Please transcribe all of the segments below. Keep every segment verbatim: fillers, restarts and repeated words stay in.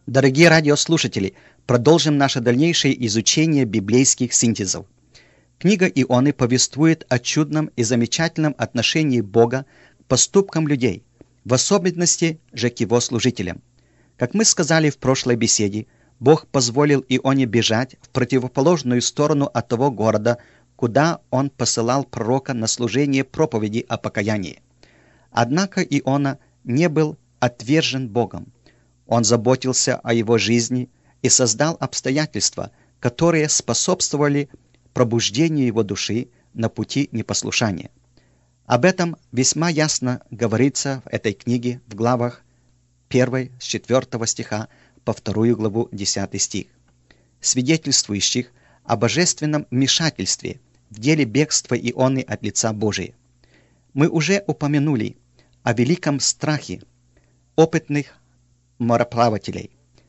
Дорогие радиослушатели, продолжим наше дальнейшее изучение библейских синтезов. Книга Ионы повествует о чудном и замечательном отношении Бога к поступкам людей, в особенности же к его служителям. Как мы сказали в прошлой беседе, Бог позволил Ионе бежать в противоположную сторону от того города, куда он посылал пророка на служение проповеди о покаянии. Однако Иона не был отвержен Богом. Он заботился о его жизни и создал обстоятельства, которые способствовали пробуждению его души на пути непослушания. Об этом весьма ясно говорится в этой книге в главах первой с четвёртого стиха по вторую главу десятый стих, свидетельствующих о божественном вмешательстве в деле бегства Ионы от лица Божия. Мы уже упомянули о великом страхе опытных мореплавателей.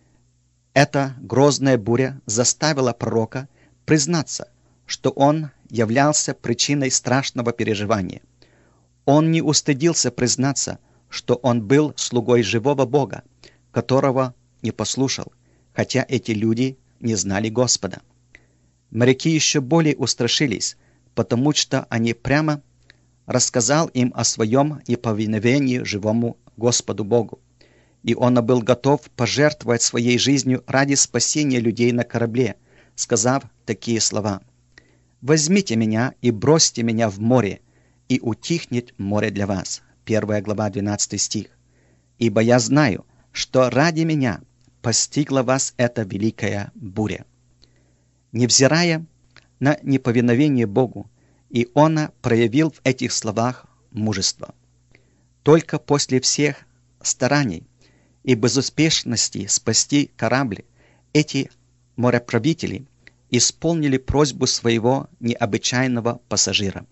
Эта грозная буря заставила пророка признаться, что он являлся причиной страшного переживания. Он не устыдился признаться, что он был слугой живого Бога, которого не послушал, хотя эти люди не знали Господа. Моряки еще более устрашились, потому что они прямо рассказал им о своем неповиновении живому Господу Богу. Иона был готов пожертвовать своей жизнью ради спасения людей на корабле, сказав такие слова: «Возьмите меня и бросьте меня в море, и утихнет море для вас». Первая глава, двенадцатый стих. «Ибо я знаю, что ради меня постигла вас эта великая буря». Невзирая на неповиновение Богу, Иона проявил в этих словах мужество. Только после всех стараний и безуспешности спасти корабль эти мореправители исполнили просьбу своего необычайного пассажира.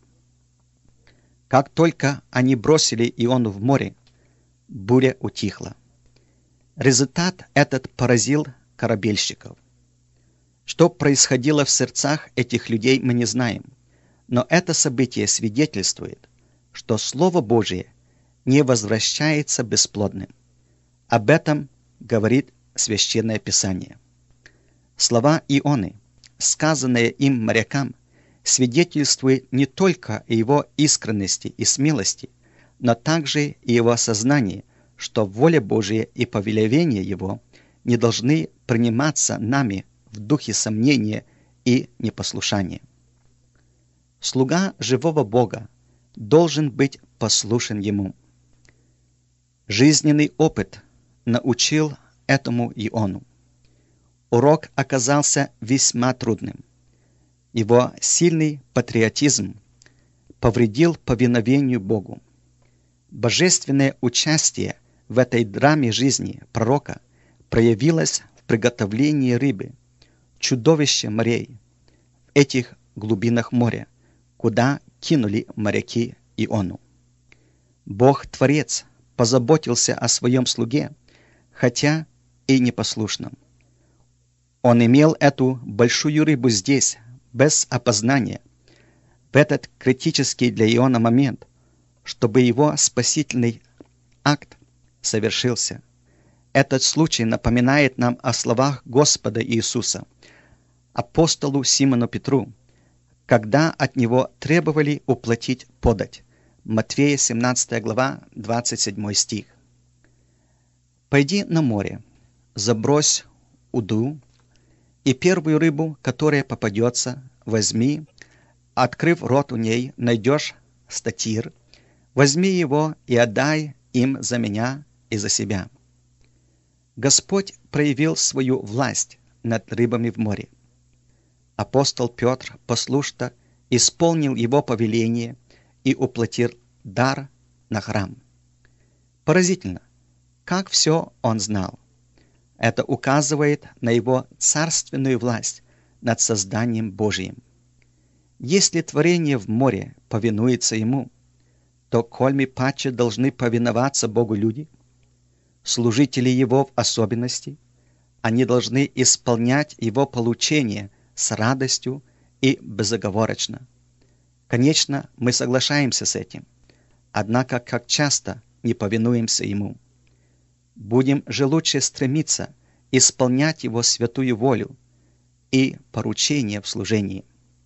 Как только они бросили Иону в море, буря утихла. Результат этот поразил корабельщиков. Что происходило в сердцах этих людей, мы не знаем, но это событие свидетельствует, что Слово Божие не возвращается бесплодным. Об этом говорит Священное Писание. Слова Ионы, сказанные им морякам, свидетельствуют не только о его искренности и смелости, но также и его осознании, что воля Божия и повелевение его не должны приниматься нами в духе сомнения и непослушания. Слуга живого Бога должен быть послушен ему. Жизненный опыт научил этому Иону. Урок оказался весьма трудным. Его сильный патриотизм повредил повиновению Богу. Божественное участие в этой драме жизни пророка проявилось в приготовлении рыбы, чудовища морей, в этих глубинах моря, куда кинули моряки Иону. Бог-творец позаботился о своем слуге, хотя и непослушном. Он имел эту большую рыбу здесь, без опознания, в этот критический для Иона момент, чтобы его спасительный акт совершился. Этот случай напоминает нам о словах Господа Иисуса апостолу Симону Петру, когда от него требовали уплатить подать. Матфея семнадцатая глава, двадцать седьмой стих. «Пойди на море, забрось уду, и первую рыбу, которая попадется, возьми, открыв рот у ней, найдешь статир, возьми его и отдай им за меня и за себя». Господь проявил свою власть над рыбами в море. Апостол Петр послушно исполнил его повеление и уплатил дар на храм. Поразительно, как все он знал. Это указывает на его царственную власть над созданием Божиим. Если творение в море повинуется ему, то кольми паче должны повиноваться Богу люди, служители его в особенности, они должны исполнять его получение с радостью и безоговорочно. Конечно, мы соглашаемся с этим, однако как часто не повинуемся ему. Будем же лучше стремиться исполнять Его святую волю и поручение в служении.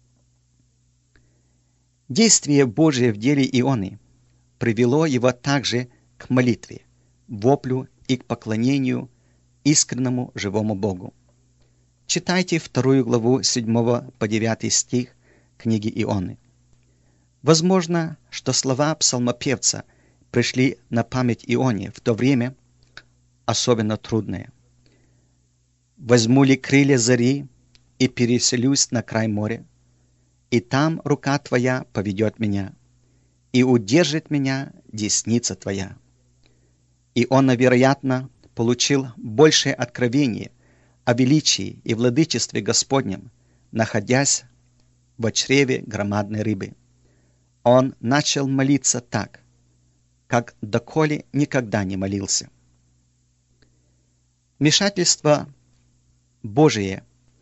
Действие Божие в деле Ионы привело его также к молитве, воплю и к поклонению искреннему живому Богу. Читайте вторую главу с седьмого по девятый стих книги Ионы. Возможно, что слова псалмопевца пришли на память Ионе в то время особенно трудное. «Возьму ли крылья зари и переселюсь на край моря, и там рука Твоя поведет меня, и удержит меня десница Твоя». Иона, вероятно, получил большее откровение о величии и владычестве Господнем, находясь в чреве громадной рыбы. Он начал молиться так, как доколе никогда не молился. Вмешательство Божие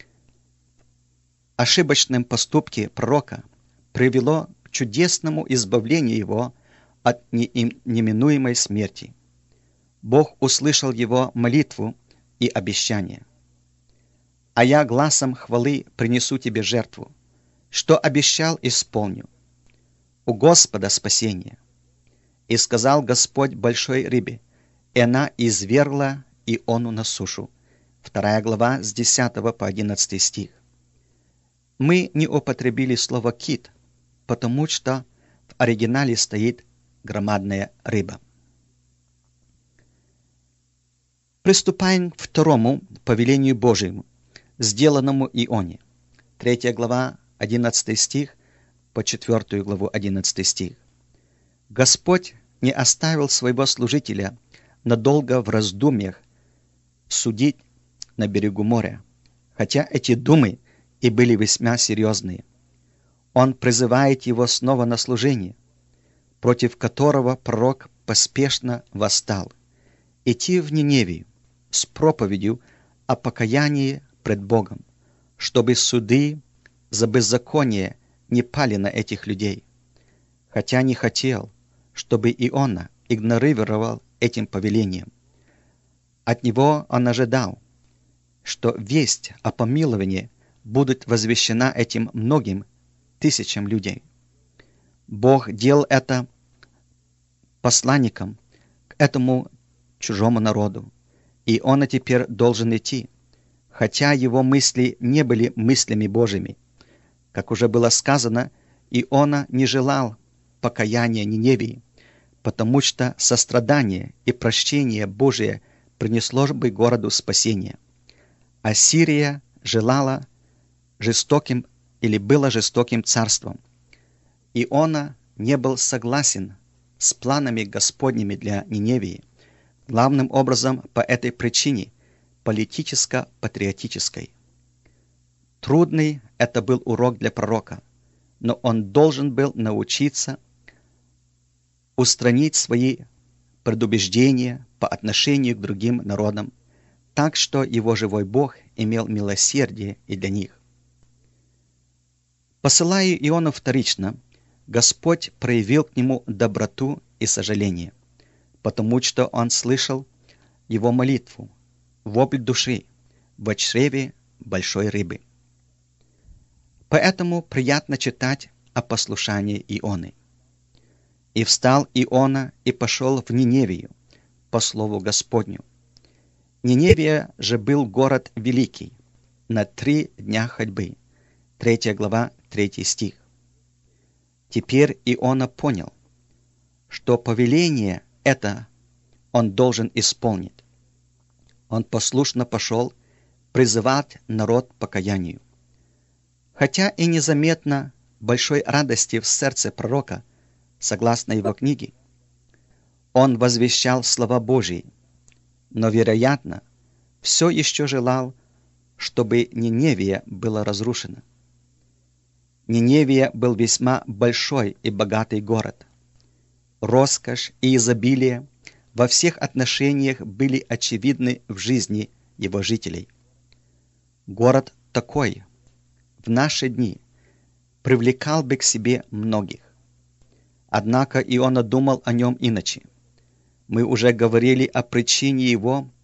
в ошибочном поступке пророка привело к чудесному избавлению его от неминуемой смерти. Бог услышал его молитву и обещание. «А я гласом хвалы принесу тебе жертву, что обещал, исполню. У Господа спасение». И сказал Господь большой рыбе, и она извергла Иону на сушу. Вторая глава с десятого по одиннадцатый стих. Мы не употребили слово «кит», потому что в оригинале стоит громадная рыба. Приступаем к второму повелению Божьему, сделанному Ионе. Третья глава, одиннадцатый стих по четвертую главу, одиннадцатый стих. Господь не оставил своего служителя надолго в раздумьях судить на берегу моря, хотя эти думы и были весьма серьезные. Он призывает его снова на служение, против которого пророк поспешно восстал, идти в Ниневию с проповедью о покаянии пред Богом, чтобы суды за беззаконие не пали на этих людей, хотя не хотел, чтобы Иона игнорировал этим повелением. От него он ожидал, что весть о помиловании будет возвещена этим многим тысячам людей. Бог делал это посланником к этому чужому народу, и он теперь должен идти, хотя его мысли не были мыслями Божьими. Как уже было сказано, Иона не желал покаяния Ниневии, потому что сострадание и прощение Божие принесло бы городу спасение. Ассирия желала жестоким или была жестоким царством. Иона не был согласен с планами Господними для Ниневии, главным образом по этой причине политическо-патриотической. Трудный это был урок для пророка, но он должен был научиться устранить свои предубеждения по отношению к другим народам, так что его живой Бог имел милосердие и для них. Посылая Иону вторично, Господь проявил к нему доброту и сожаление, потому что он слышал его молитву, вопль души в чреве большой рыбы. Поэтому приятно читать о послушании Ионы. «И встал Иона и пошел в Ниневию, по слову Господню. Ниневия же был город великий, на три дня ходьбы». Третья глава, третий стих. Теперь Иона понял, что повеление это он должен исполнить. Он послушно пошел призывать народ к покаянию. Хотя и незаметно большой радости в сердце пророка, согласно его книге, он возвещал слова Божьи, но, вероятно, все еще желал, чтобы Ниневия была разрушена. Ниневия был весьма большой и богатый город. Роскошь и изобилие во всех отношениях были очевидны в жизни его жителей. Город такой в наши дни привлекал бы к себе многих. Однако Иона думал о нем иначе. Мы уже говорили о причине его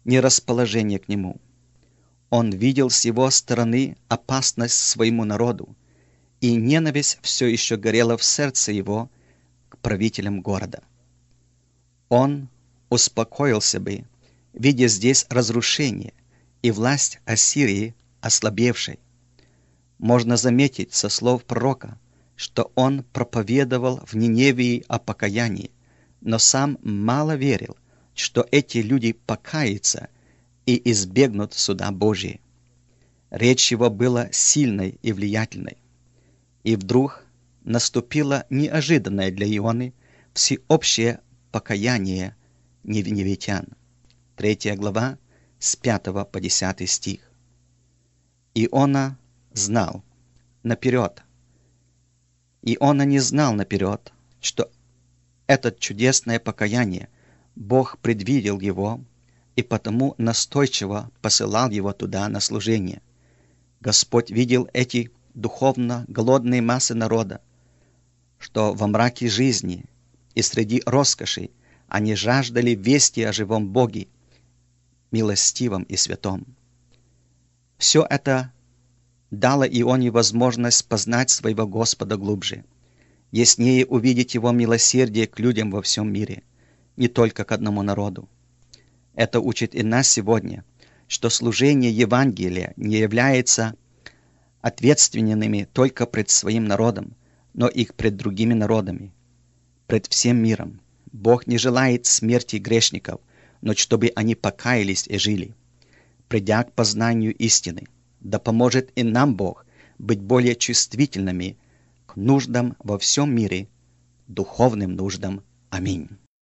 ни расположения к нему. Он видел с его стороны опасность своему народу, и ненависть все еще горела в сердце его к правителям города. Он успокоился бы, видя здесь разрушение и власть Ассирии ослабевшей. Можно заметить со слов пророка, что он проповедовал в Ниневии о покаянии, но сам мало верил, что эти люди покаятся и избегнут суда Божия. Речь его была сильной и влиятельной. И вдруг наступило неожиданное для Ионы всеобщее покаяние ниневитян. Третья глава, с пятого по десятый стих. Иона знал наперед. Иона не знал наперед, что это чудесное покаяние Бог предвидел его и потому настойчиво посылал его туда на служение. Господь видел эти духовно голодные массы народа, что во мраке жизни и среди роскоши они жаждали вести о живом Боге, милостивом и святом. Все это дало Ионе возможность познать своего Господа глубже, яснее увидеть Его милосердие к людям во всем мире, не только к одному народу. Это учит и нас сегодня, что служение Евангелия не является ответственными только пред своим народом, но и пред другими народами, пред всем миром. Бог не желает смерти грешников, но чтобы они покаялись и жили, придя к познанию истины. Да поможет и нам Бог быть более чувствительными к нуждам во всем мире, духовным нуждам. Аминь.